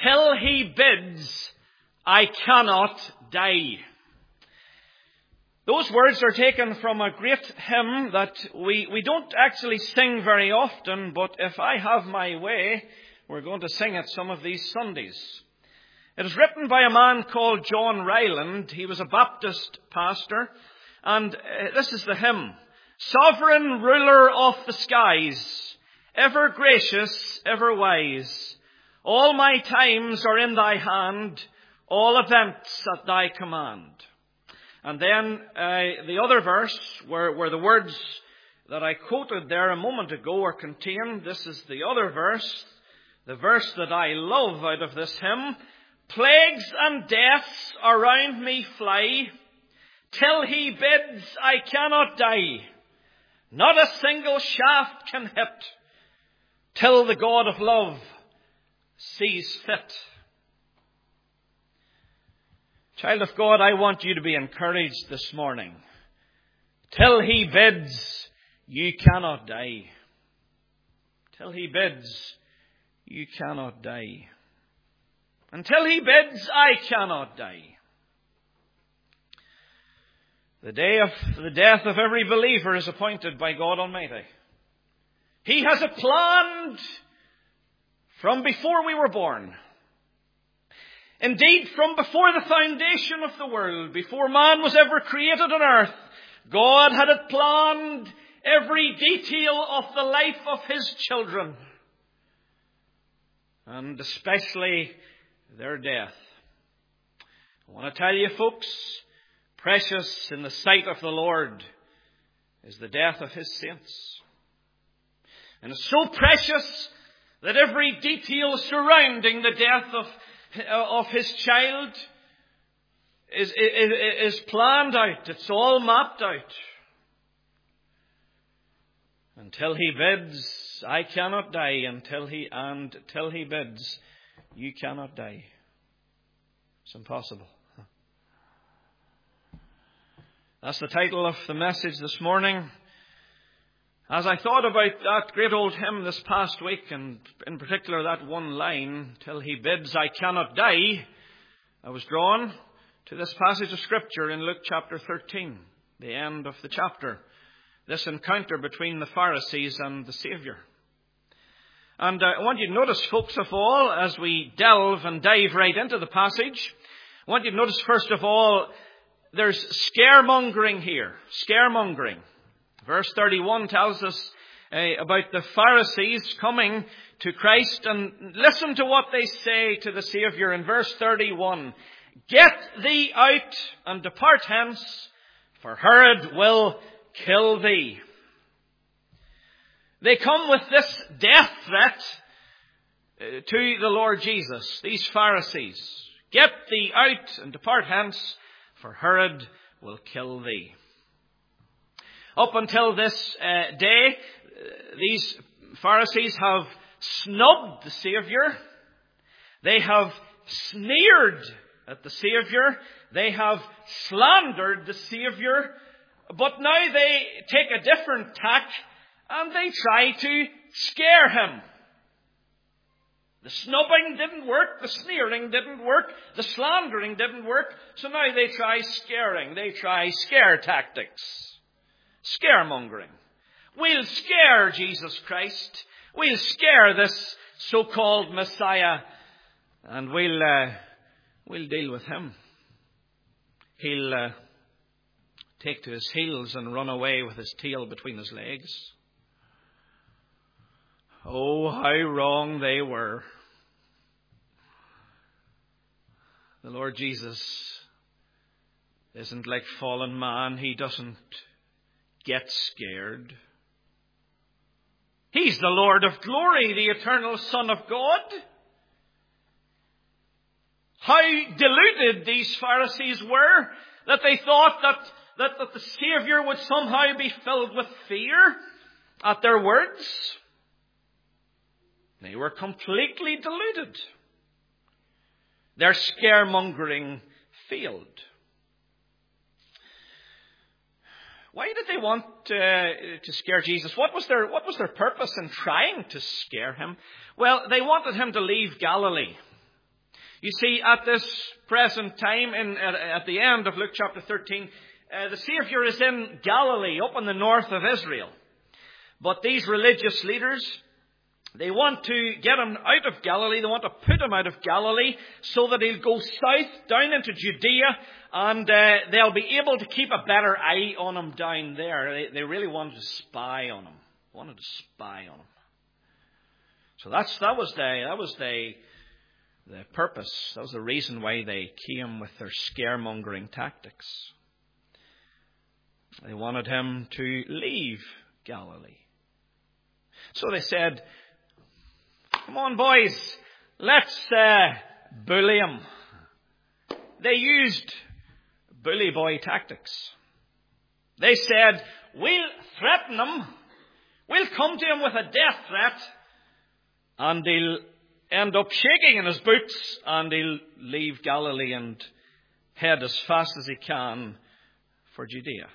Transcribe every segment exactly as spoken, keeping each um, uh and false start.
till he bids, I cannot die. Those words are taken from a great hymn that we, we don't actually sing very often, but if I have my way, we're going to sing it some of these Sundays. It is written by a man called John Ryland. He was a Baptist pastor, and this is the hymn. Sovereign ruler of the skies, ever gracious, ever wise, all my times are in thy hand, all events at thy command. And then uh, the other verse, where, where the words that I quoted there a moment ago are contained, this is the other verse, the verse that I love out of this hymn. Plagues and deaths around me fly, till he bids I cannot die. Not a single shaft can hit, till the God of love sees fit. Child of God, I want you to be encouraged this morning. Till he bids, you cannot die. Till he bids, you cannot die. Until he bids, I cannot die. The day of the death of every believer is appointed by God Almighty. He has it planned from before we were born. Indeed, from before the foundation of the world, before man was ever created on earth, God had it planned every detail of the life of his children, and especially their death. I want to tell you, folks, precious in the sight of the Lord is the death of his saints. And it's so precious that every detail surrounding the death of of his child is, is, is planned out. It's all mapped out. Until he bids, I cannot die. Until he and till he bids, you cannot die. It's impossible. That's the title of the message this morning. As I thought about that great old hymn this past week, and in particular that one line, till he bids I cannot die, I was drawn to this passage of Scripture in Luke chapter thirteen, the end of the chapter. This encounter between the Pharisees and the Saviour. And uh, I want you to notice, folks, of all, as we delve and dive right into the passage, I want you to notice, first of all, there's scaremongering here. Scaremongering. Verse thirty-one tells us uh, about the Pharisees coming to Christ, and listen to what they say to the Saviour in verse thirty-one. Get thee out and depart hence, for Herod will kill thee. They come with this death threat uh, to the Lord Jesus, these Pharisees. Get thee out and depart hence, for Herod will kill thee. Up until this uh, day, uh, these Pharisees have snubbed the Saviour. They have sneered at the Saviour. They have slandered the Saviour. But now they take a different tack and they try to scare him. The snubbing didn't work. The sneering didn't work. The slandering didn't work. So now they try scaring. They try scare tactics. Scaremongering. We'll scare Jesus Christ. We'll scare this so-called Messiah, and we'll uh, we'll deal with him. He'll uh, take to his heels and run away with his tail between his legs. Oh, how wrong they were. The Lord Jesus isn't like fallen man. He doesn't get scared. He's the Lord of glory, the eternal Son of God. How deluded these Pharisees were that they thought that, that, that the Saviour would somehow be filled with fear at their words. They were completely deluded. Their scaremongering failed. Why did they want uh, to scare Jesus? What was their what was their purpose in trying to scare him? Well, they wanted him to leave Galilee. You see, at this present time, in, at, at the end of Luke chapter thirteen, uh, the Saviour is in Galilee, up in the north of Israel. But these religious leaders, they want to get him out of Galilee. They want to put him out of Galilee so that he'll go south, down into Judea, and uh, they'll be able to keep a better eye on him down there. They, they really wanted to spy on him. Wanted to spy on him. So that's that was the that was the the purpose. That was the reason why they came with their scaremongering tactics. They wanted him to leave Galilee. So they said, "Come on, boys, let's uh, bully him." They used bully boy tactics. They said, "We'll threaten him. We'll come to him with a death threat, and he'll end up shaking in his boots, and he'll leave Galilee and head as fast as he can for Judea."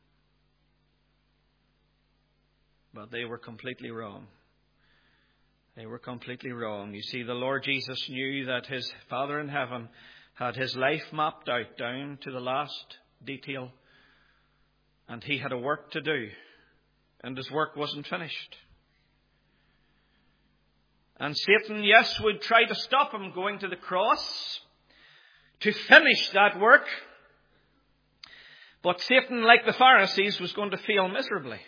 But they were completely wrong. They were completely wrong. You see, the Lord Jesus knew that his Father in heaven had his life mapped out down to the last detail, and he had a work to do, and his work wasn't finished. And Satan, yes, would try to stop him going to the cross to finish that work. But Satan, like the Pharisees, was going to fail miserably.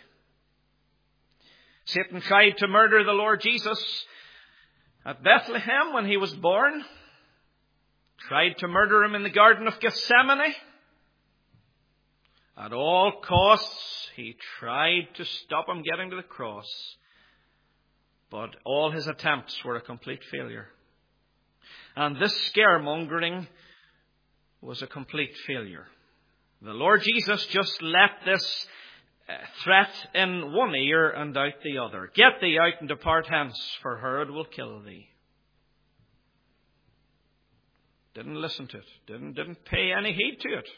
Satan tried to murder the Lord Jesus at Bethlehem when he was born. Tried to murder him in the Garden of Gethsemane. At all costs, he tried to stop him getting to the cross. But all his attempts were a complete failure. And this scaremongering was a complete failure. The Lord Jesus just let this threat in one ear and out the other. "Get thee out and depart hence, for Herod will kill thee." Didn't listen to it. Didn't, didn't pay any heed to it.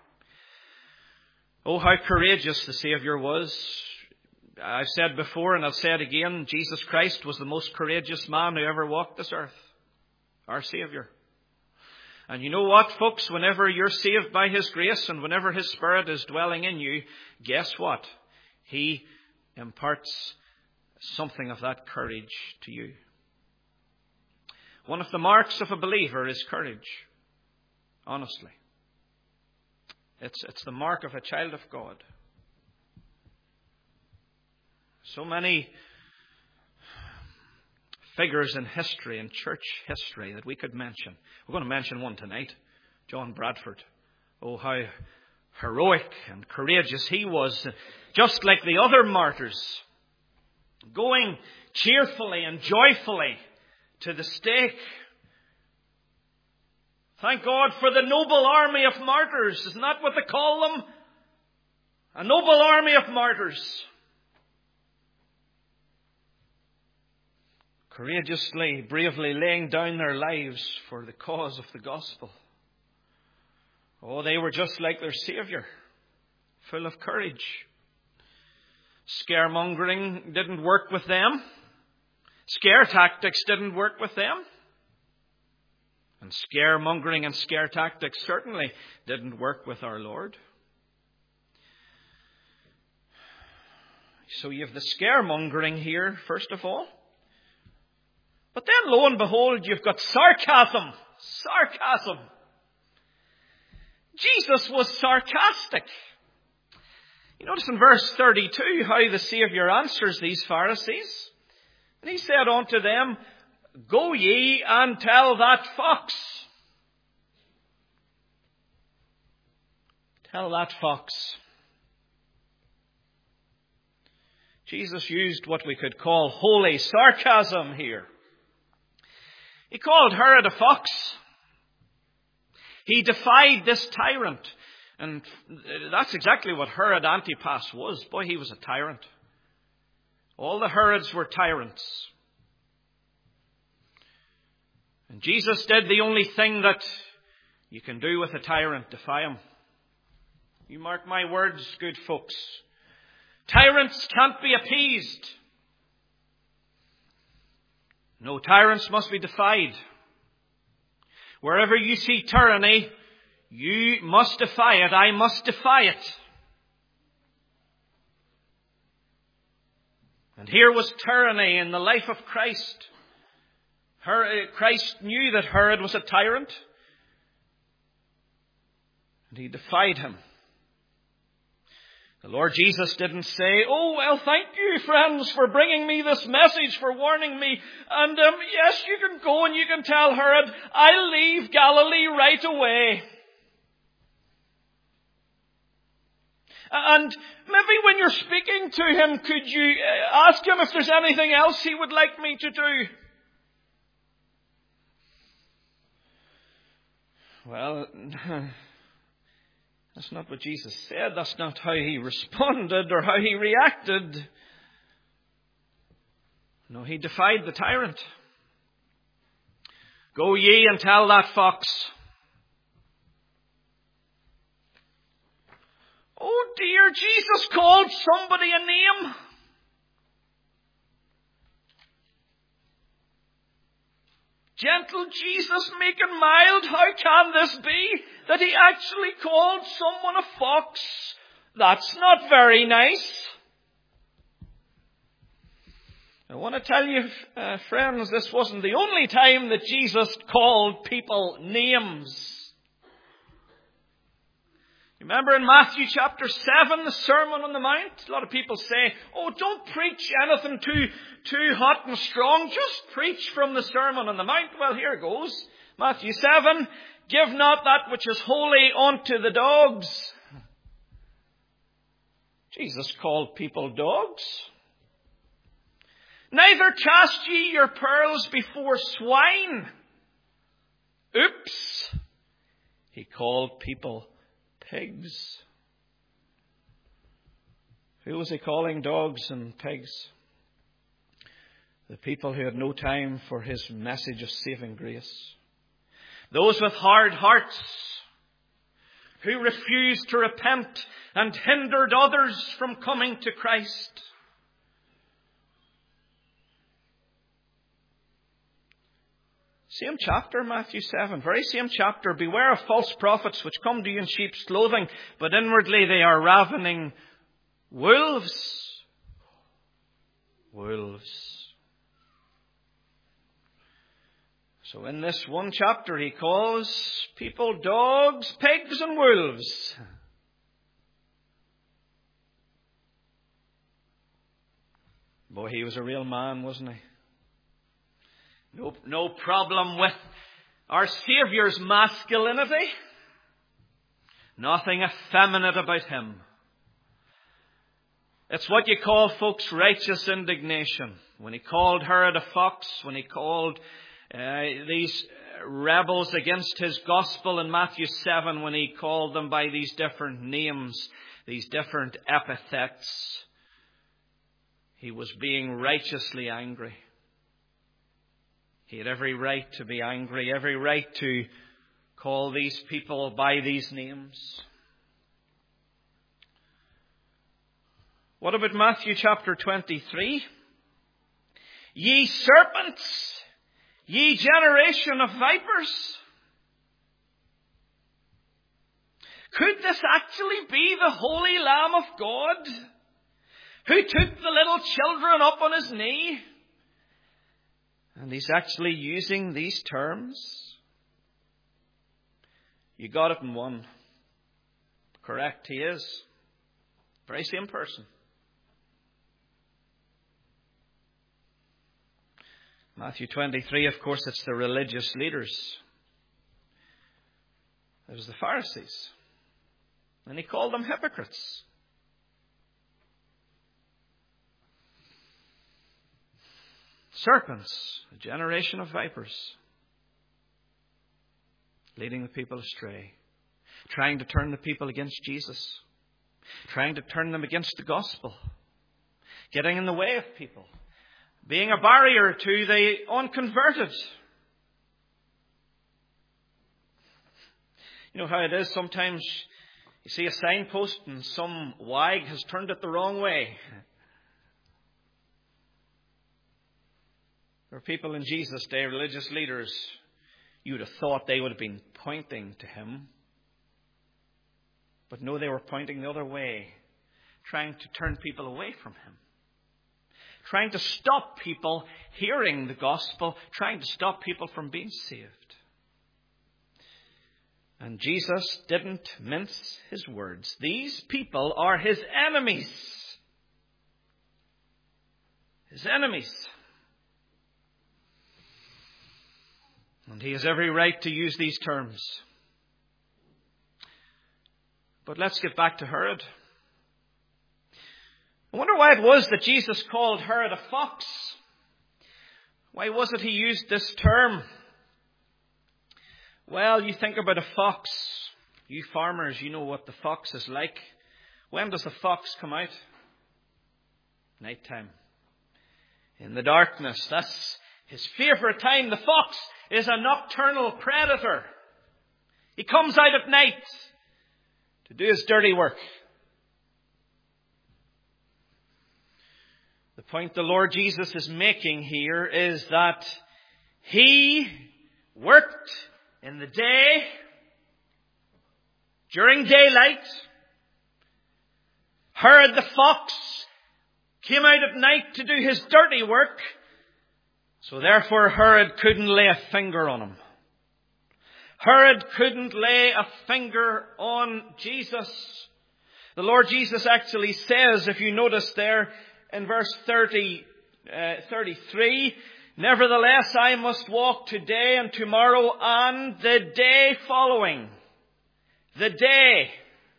Oh, how courageous the Saviour was. I've said before and I'll say it again, Jesus Christ was the most courageous man who ever walked this earth. Our Saviour. And you know what, folks? Whenever you're saved by His grace and whenever His Spirit is dwelling in you, guess what? He imparts something of that courage to you. One of the marks of a believer is courage. Honestly. It's, it's the mark of a child of God. So many figures in history, in church history, that we could mention. We're going to mention one tonight. John Bradford. Oh, how heroic and courageous he was. Just like the other martyrs. Going cheerfully and joyfully to the stake. Thank God for the noble army of martyrs. Isn't that what they call them? A noble army of martyrs. Courageously, bravely laying down their lives for the cause of the gospel. Oh, they were just like their Saviour, full of courage. Scaremongering didn't work with them. Scare tactics didn't work with them. And scaremongering and scare tactics certainly didn't work with our Lord. So you have the scaremongering here, first of all. But then, lo and behold, you've got sarcasm. Sarcasm. Jesus was sarcastic. You notice in verse thirty-two how the Saviour answers these Pharisees. And he said unto them, "Go ye and tell that fox." Tell that fox. Jesus used what we could call holy sarcasm here. He called Herod a fox. He defied this tyrant. And that's exactly what Herod Antipas was. Boy, he was a tyrant. All the Herods were tyrants. And Jesus did the only thing that you can do with a tyrant, defy him. You mark my words, good folks. Tyrants can't be appeased. No, tyrants must be defied. Wherever you see tyranny, you must defy it. I must defy it. And here was tyranny in the life of Christ. Her, Christ knew that Herod was a tyrant, and he defied him. The Lord Jesus didn't say, "Oh, well, thank you, friends, for bringing me this message, for warning me. And um, yes, you can go and you can tell Herod, I'll leave Galilee right away." And maybe when you're speaking to him, could you ask him if there's anything else he would like me to do? Well, that's not what Jesus said. That's not how he responded or how he reacted. No, he defied the tyrant. "Go ye and tell that fox." Oh dear, Jesus called somebody a name. Gentle Jesus, making mild, how can this be that he actually called someone a fox? That's not very nice. I want to tell you, uh, friends, this wasn't the only time that Jesus called people names. Remember in Matthew chapter seven, the Sermon on the Mount? A lot of people say, "Oh, don't preach anything too, too hot and strong. Just preach from the Sermon on the Mount." Well, here it goes. Matthew seven, "Give not that which is holy unto the dogs." Jesus called people dogs. "Neither cast ye your pearls before swine." Oops. He called people pigs. Who was he calling dogs and pigs? The people who had no time for his message of saving grace. Those with hard hearts, who refused to repent and hindered others from coming to Christ. Same chapter, Matthew seven. Very same chapter. "Beware of false prophets which come to you in sheep's clothing, but inwardly they are ravening wolves." Wolves. So in this one chapter he calls people dogs, pigs and wolves. Boy, he was a real man, wasn't he? No, no problem with our Saviour's masculinity. Nothing effeminate about him. It's what you call, folks, righteous indignation. When he called Herod a fox, when he called uh, these rebels against his gospel in Matthew seven, when he called them by these different names, these different epithets, he was being righteously angry. He had every right to be angry, every right to call these people by these names. What about Matthew chapter twenty-three? "Ye serpents, ye generation of vipers." Could this actually be the Holy Lamb of God, who took the little children up on his knee? And he's actually using these terms. You got it in one. Correct, he is. Very same person. Matthew twenty-three, of course, it's the religious leaders. It was the Pharisees. And he called them hypocrites. Serpents, a generation of vipers, leading the people astray, trying to turn the people against Jesus, trying to turn them against the gospel, getting in the way of people, being a barrier to the unconverted. You know how it is sometimes you see a signpost and some wag has turned it the wrong way. There are people in Jesus' day, religious leaders, You would have thought they would have been pointing to him. But no, they were pointing the other way, trying to turn people away from him, trying to stop people hearing the gospel, trying to stop people from being saved. And Jesus didn't mince his words. These people are his enemies. His enemies. And he has every right to use these terms. But let's get back to Herod. I wonder why it was that Jesus called Herod a fox. Why was it he used this term? Well, you think about a fox. You farmers, you know what the fox is like. When does the fox come out? Nighttime. In the darkness. That's his favourite time. The fox is a nocturnal predator. He comes out at night to do his dirty work. The point the Lord Jesus is making here is that he worked in the day, during daylight. Herod the fox came out at night to do his dirty work. So therefore Herod couldn't lay a finger on him. Herod couldn't lay a finger on Jesus. The Lord Jesus actually says, if you notice there in verse thirty, uh, thirty-three, nevertheless I must walk today and tomorrow and the day following. The day.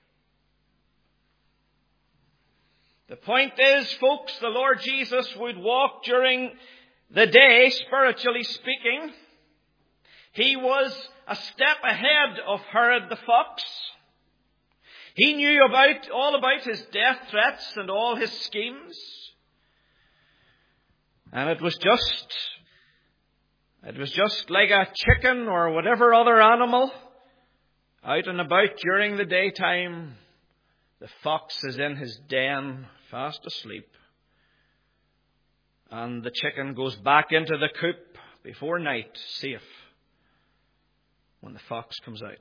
The point is, folks, the Lord Jesus would walk during the day, spiritually speaking. He was a step ahead of Herod the fox. He knew about all about his death threats and all his schemes. And it was just, it was just like a chicken or whatever other animal out and about during the daytime. The fox is in his den, fast asleep. And the chicken goes back into the coop before night, safe, when the fox comes out.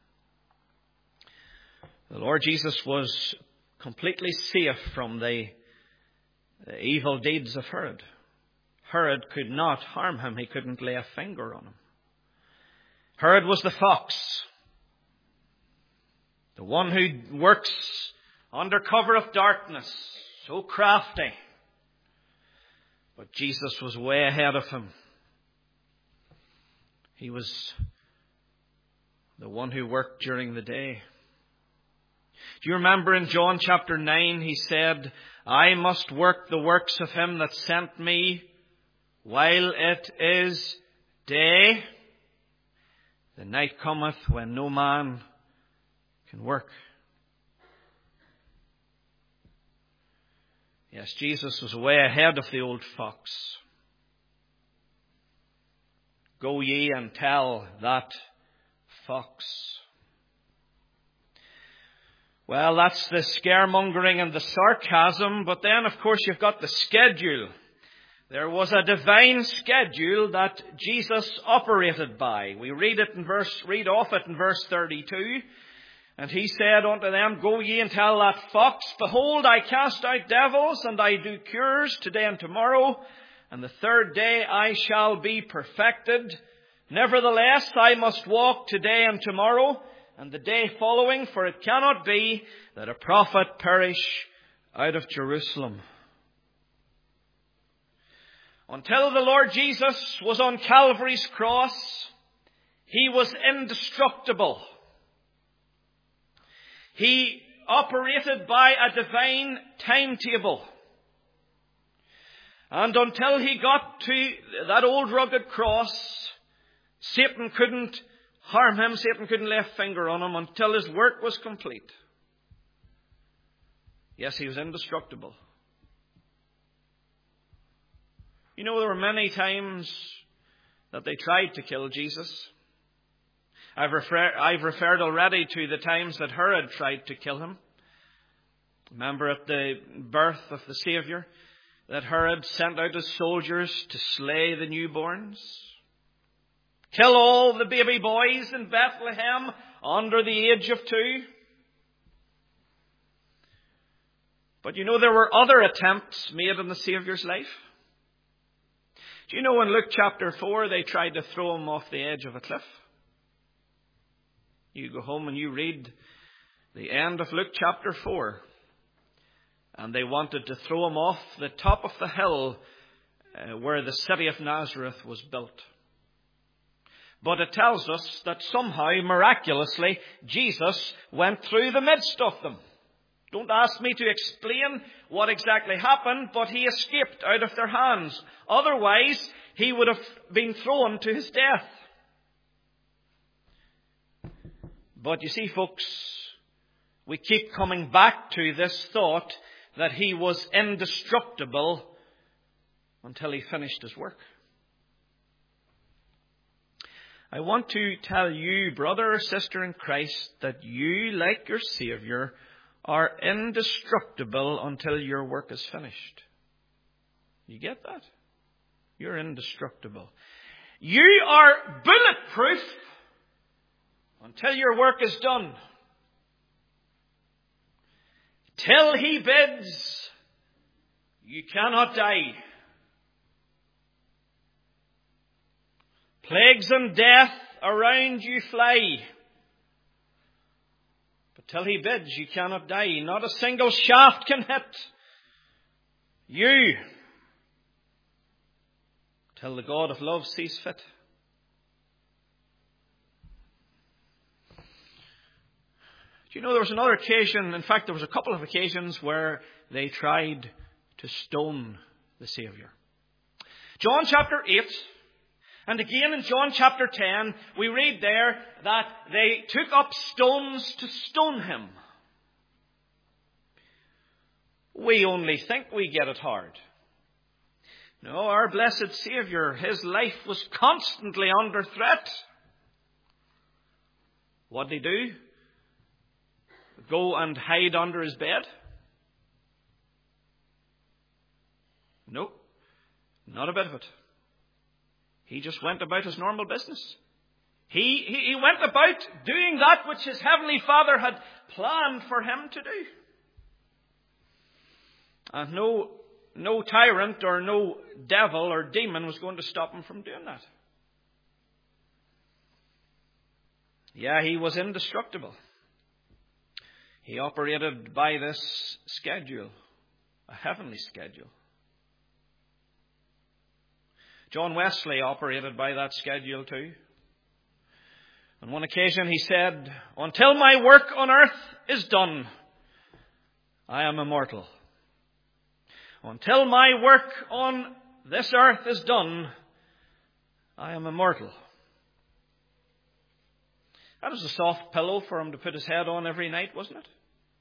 The Lord Jesus was completely safe from the, the evil deeds of Herod. Herod could not harm him. He couldn't lay a finger on him. Herod was the fox. The one who works under cover of darkness. So crafty. But Jesus was way ahead of him. He was the one who worked during the day. Do you remember in John chapter nine, he said, I must work the works of him that sent me while it is day. The night cometh when no man can work. Yes, Jesus was way ahead of the old fox. Go ye and tell that fox. Well, that's the scaremongering and the sarcasm, but then, of course, you've got the schedule. There was a divine schedule that Jesus operated by. We read it in verse, read off it in verse thirty-two. And he said unto them, Go ye and tell that fox, Behold, I cast out devils, and I do cures today and tomorrow, and the third day I shall be perfected. Nevertheless, I must walk today and tomorrow, and the day following, for it cannot be that a prophet perish out of Jerusalem. Until the Lord Jesus was on Calvary's cross, he was indestructible. He operated by a divine timetable. And until he got to that old rugged cross, Satan couldn't harm him. Satan couldn't lay a finger on him until his work was complete. Yes, he was indestructible. You know, there were many times that they tried to kill Jesus. I've, refer- I've referred already to the times that Herod tried to kill him. Remember at the birth of the Saviour that Herod sent out his soldiers to slay the newborns. Kill all the baby boys in Bethlehem under the age of two. But you know, there were other attempts made in the Saviour's life. Do you know in Luke chapter four they tried to throw him off the edge of a cliff? You go home and you read the end of Luke chapter four. And they wanted to throw him off the top of the hill uh, where the city of Nazareth was built. But it tells us that somehow, miraculously, Jesus went through the midst of them. Don't ask me to explain what exactly happened, but he escaped out of their hands. Otherwise, he would have been thrown to his death. But you see, folks, we keep coming back to this thought that he was indestructible until he finished his work. I want to tell you, brother or sister in Christ, that you, like your Saviour, are indestructible until your work is finished. You get that? You're indestructible. You are bulletproof until your work is done. Till he bids, you cannot die. Plagues and death around you fly. But till he bids, you cannot die. Not a single shaft can hit you till the God of love sees fit. Do you know there was another occasion, in fact there was a couple of occasions where they tried to stone the Saviour. John chapter eight, and again in John chapter ten, we read there that they took up stones to stone him. We only think we get it hard. No, our blessed Saviour, his life was constantly under threat. What did he do? Go and hide under his bed? No, not a bit of it. He just went about his normal business. He, he, he went about doing that which his heavenly Father had planned for him to do. And no, no tyrant or no devil or demon was going to stop him from doing that. Yeah, he was indestructible. He operated by this schedule, a heavenly schedule. John Wesley operated by that schedule too. On one occasion he said, "Until my work on earth is done, I am immortal. Until my work on this earth is done, I am immortal." That was a soft pillow for him to put his head on every night, wasn't it?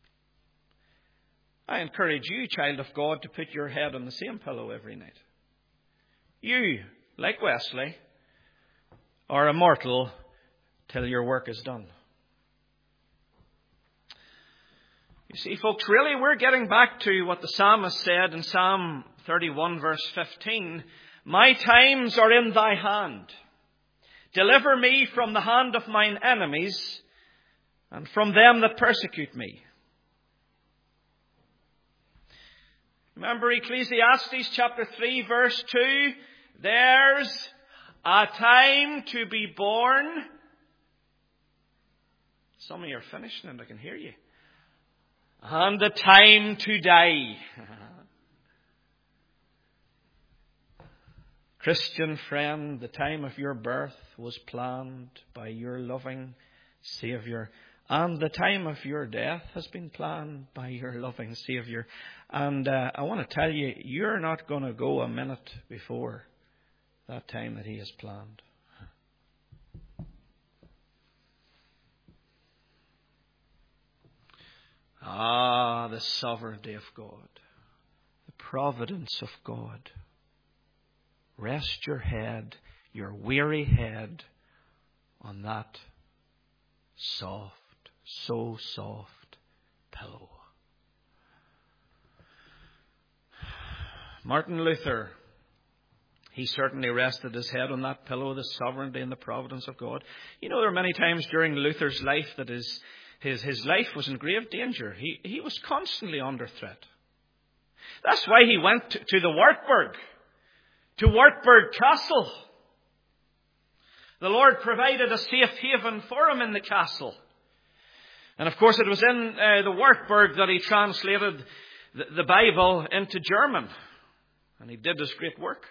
I encourage you, child of God, to put your head on the same pillow every night. You, like Wesley, are immortal till your work is done. You see, folks, really we're getting back to what the psalmist said in Psalm thirty-one, verse fifteen. My times are in thy hand. Deliver me from the hand of mine enemies and from them that persecute me. Remember Ecclesiastes chapter three, verse two. There's a time to be born. Some of you are finishing and I can hear you. And a time to die. Christian friend, the time of your birth was planned by your loving Saviour. And the time of your death has been planned by your loving Saviour. And uh, I want to tell you, you're not going to go a minute before that time that he has planned. Ah, the sovereignty of God. The providence of God. Rest your head, your weary head, on that soft, so soft pillow. Martin Luther He certainly rested his head on that pillow, the sovereignty and the providence of God. You know, there are many times during Luther's life that his, his, his life was in grave danger. He, he was constantly under threat. That's why he went to, to the Wartburg, to Wartburg Castle. The Lord provided a safe haven for him in the castle. And of course it was in uh, the Wartburg that he translated the, the Bible into German. And he did this great work.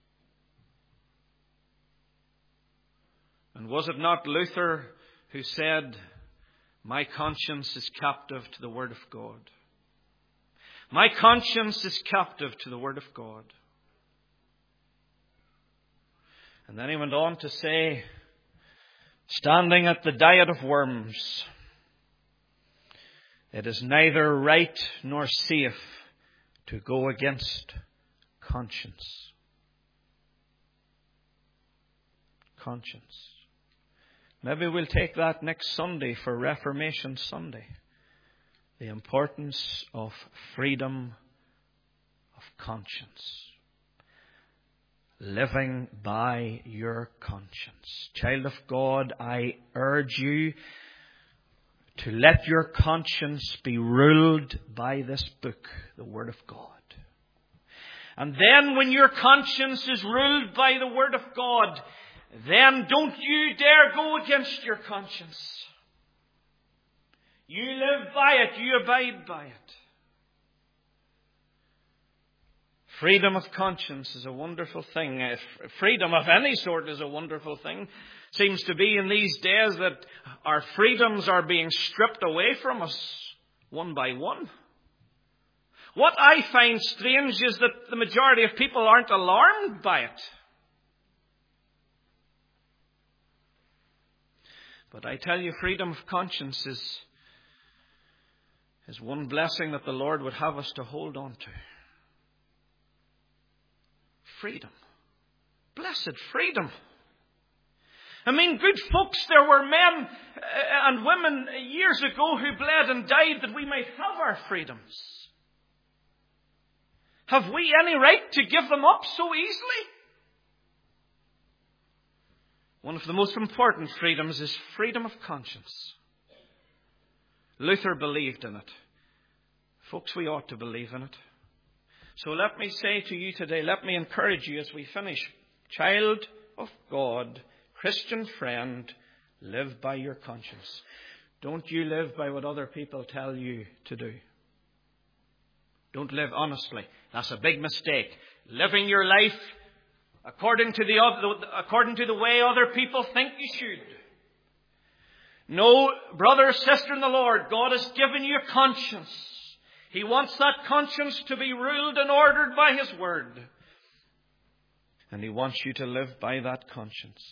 And was it not Luther who said, "My conscience is captive to the Word of God. My conscience is captive to the Word of God." And then he went on to say, "Standing at the diet of worms, it is neither right nor safe to go against conscience." Conscience. Maybe we'll take that next Sunday for Reformation Sunday. The importance of freedom of conscience. Living by your conscience. Child of God, I urge you to let your conscience be ruled by this book, the Word of God. And then when your conscience is ruled by the Word of God, then don't you dare go against your conscience. You live by it. You abide by it. Freedom of conscience is a wonderful thing. Freedom of any sort is a wonderful thing. Seems to be in these days that our freedoms are being stripped away from us one by one. What I find strange is that the majority of people aren't alarmed by it. But I tell you, freedom of conscience is, is one blessing that the Lord would have us to hold on to. Freedom. Blessed freedom. I mean, good folks, there were men and women years ago who bled and died that we might have our freedoms. Have we any right to give them up so easily? One of the most important freedoms is freedom of conscience. Luther believed in it. Folks, we ought to believe in it. So let me say to you today, let me encourage you as we finish. Child of God, Christian friend, live by your conscience. Don't you live by what other people tell you to do. Don't live honestly. That's a big mistake. Living your life According to the according to the way other people think you should. No, brother or sister in the Lord, God has given you a conscience. He wants that conscience to be ruled and ordered by His Word. And He wants you to live by that conscience.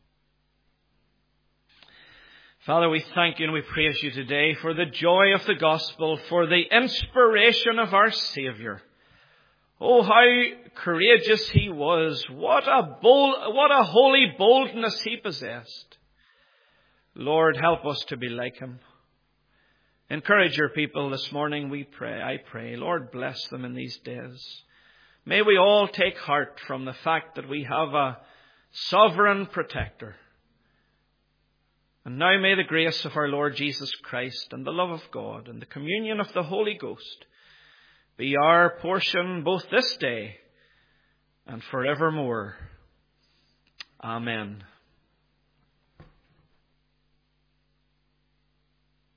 Father, we thank you and we praise you today for the joy of the gospel, for the inspiration of our Saviour. Oh, how courageous He was. What a bold, what a holy boldness He possessed. Lord, help us to be like Him. Encourage your people this morning, we pray. I pray. Lord, bless them in these days. May we all take heart from the fact that we have a sovereign protector. And now may the grace of our Lord Jesus Christ and the love of God and the communion of the Holy Ghost be our portion both this day and forevermore. Amen.